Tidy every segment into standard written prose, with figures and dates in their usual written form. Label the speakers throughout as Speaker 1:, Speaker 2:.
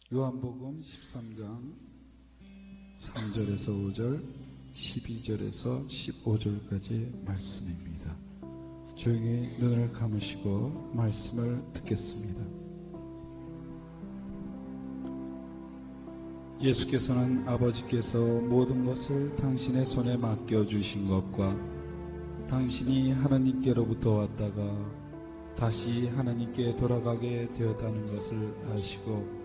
Speaker 1: 요한복음 13장 3절에서 5절, 12절에서 15절까지 말씀입니다. 조용히 눈을 감으시고 말씀을 듣겠습니다. 예수께서는 아버지께서 모든 것을 당신의 손에 맡겨주신 것과 당신이 하나님께로부터 왔다가 다시 하나님께 돌아가게 되었다는 것을 아시고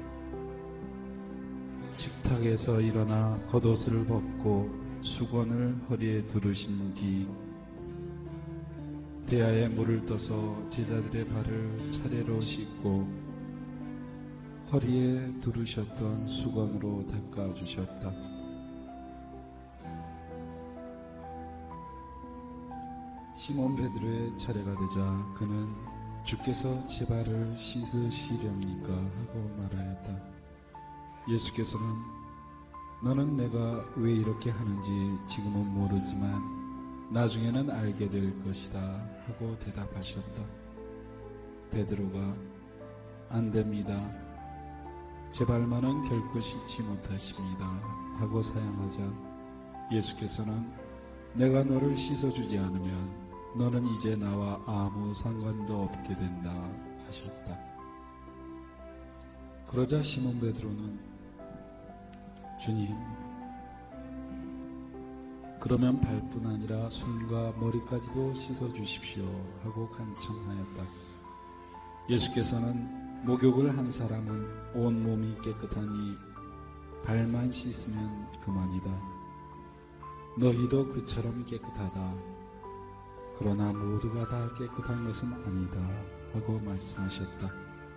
Speaker 1: 식탁에서 일어나 겉옷을 벗고 수건을 허리에 두르신 뒤 대야에 물을 떠서 제자들의 발을 차례로 씻고 허리에 두르셨던 수건으로 닦아주셨다. 시몬 베드로의 차례가 되자 그는 주께서 제 발을 씻으시렵니까? 하고 말하였다. 예수께서는 너는 내가 왜 이렇게 하는지 지금은 모르지만 나중에는 알게 될 것이다 하고 대답하셨다. 베드로가 안 됩니다. 제 발만은 결코 씻지 못하십니다 하고 사양하자 예수께서는 내가 너를 씻어주지 않으면 너는 이제 나와 아무 상관도 없게 된다 하셨다. 그러자 시몬 베드로는 주님, 그러면 발뿐 아니라 손과 머리까지도 씻어주십시오 하고 간청하였다. 예수께서는 목욕을 한 사람은 온몸이 깨끗하니 발만 씻으면 그만이다. 너희도 그처럼 깨끗하다. 그러나 모두가 다 깨끗한 것은 아니다 하고 말씀하셨다.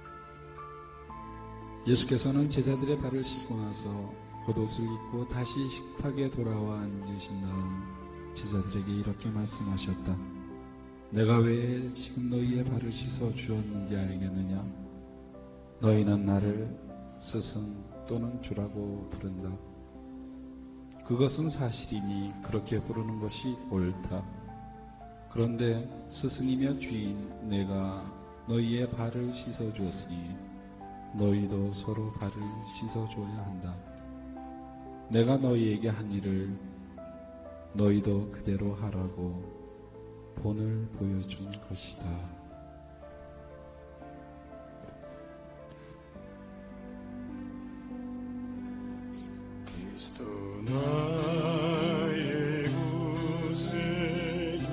Speaker 1: 예수께서는 제자들의 발을 씻고 나서 겉옷을 입고 다시 식탁에 돌아와 앉으신 다음 제자들에게 이렇게 말씀하셨다. 내가 왜 지금 너희의 발을 씻어 주었는지 알겠느냐? 너희는 나를 스승 또는 주라고 부른다. 그것은 사실이니 그렇게 부르는 것이 옳다. 그런데 스승이며 주인 내가 너희의 발을 씻어 주었으니 너희도 서로 발을 씻어 줘야 한다. 내가 너희에게 한 일을 너희도 그대로 하라고 본을 보여준 것이다.
Speaker 2: 그리스도 나의 구세주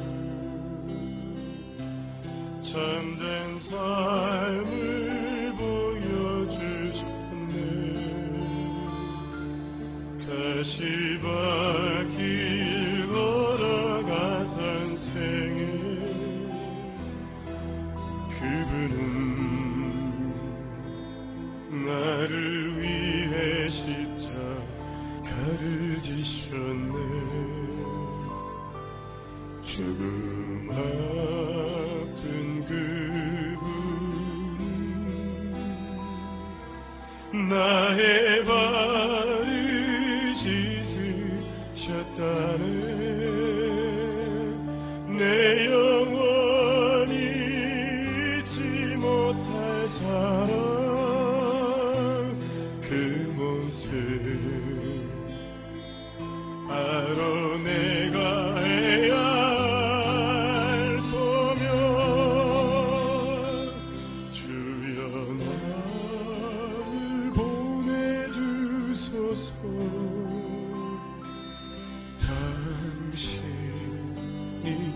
Speaker 2: 참된 삶을 보여주셨네. 가시밭길 걸어가던 생에 그분은 나를 위해 십자가를 지셨네. 죽음 앞둔 그분은 나의 발을 씻으셨다네. 내 영원히 잊지 못할 사랑 그 모습 바로 내가 해야 할 소명. 주여 나를 보내주소서. 당신이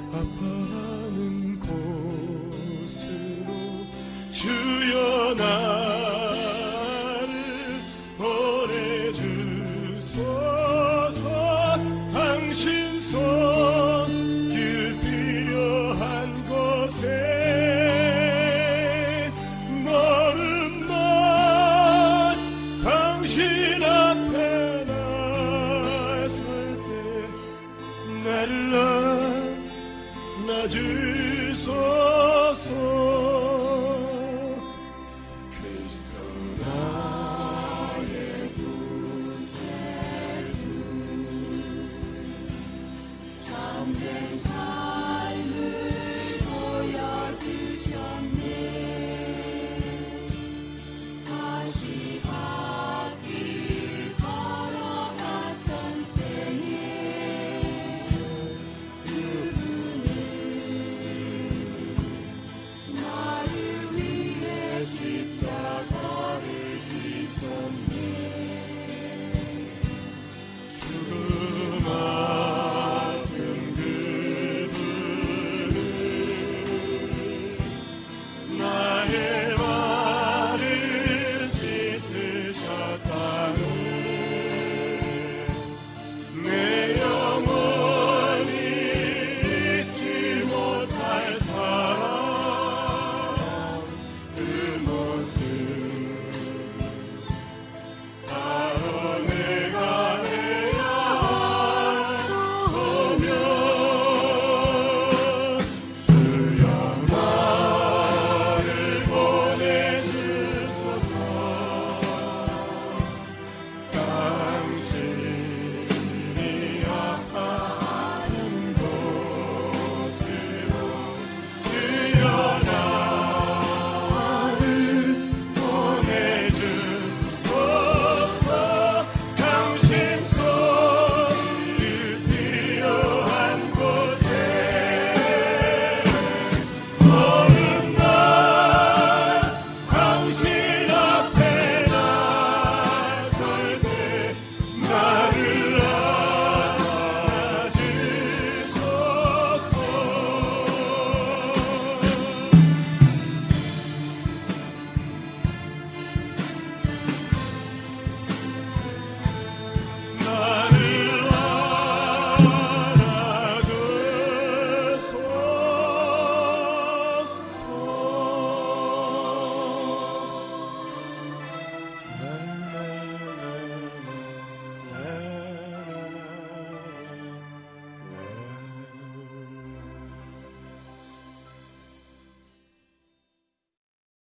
Speaker 2: 아파하는 곳으로 주여 나